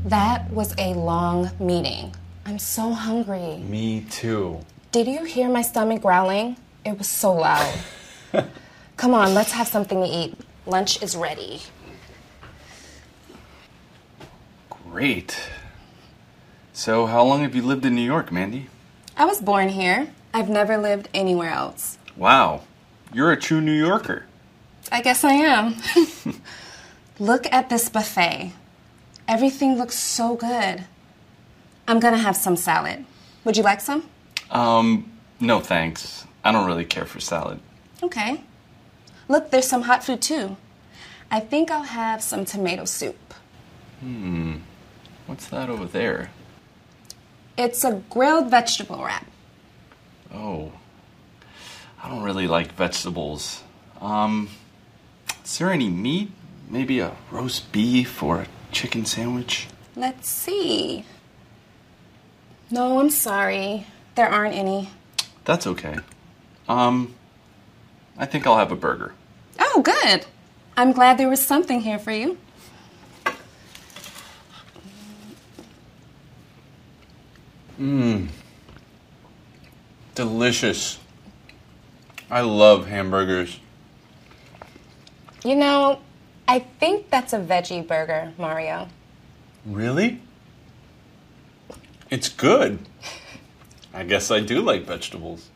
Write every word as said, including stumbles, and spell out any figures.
That was a long meeting. I'm so hungry. Me too. Did you hear my stomach growling? It was so loud. Come on, let's have something to eat. Lunch is ready. Great. So, how long have you lived in New York, Mandy? I was born here. I've never lived anywhere else. Wow. You're a true New Yorker. I guess I am. Look at this buffet. Everything looks so good. I'm gonna have some salad. Would you like some? Um, no thanks. I don't really care for salad. Okay. Look, there's some hot food too. I think I'll have some tomato soup. Hmm. What's that over there? It's a grilled vegetable wrap. Oh. I don't really like vegetables. Um, is there any meat? Maybe a roast beef or a chicken sandwich? Let's see. No, I'm sorry. There aren't any. That's okay. Um, I think I'll have a burger. Oh, good. I'm glad there was something here for you. Mmm. Delicious. I love hamburgers. You know, I think that's a veggie burger, Mario. Really? It's good. I guess I do like vegetables.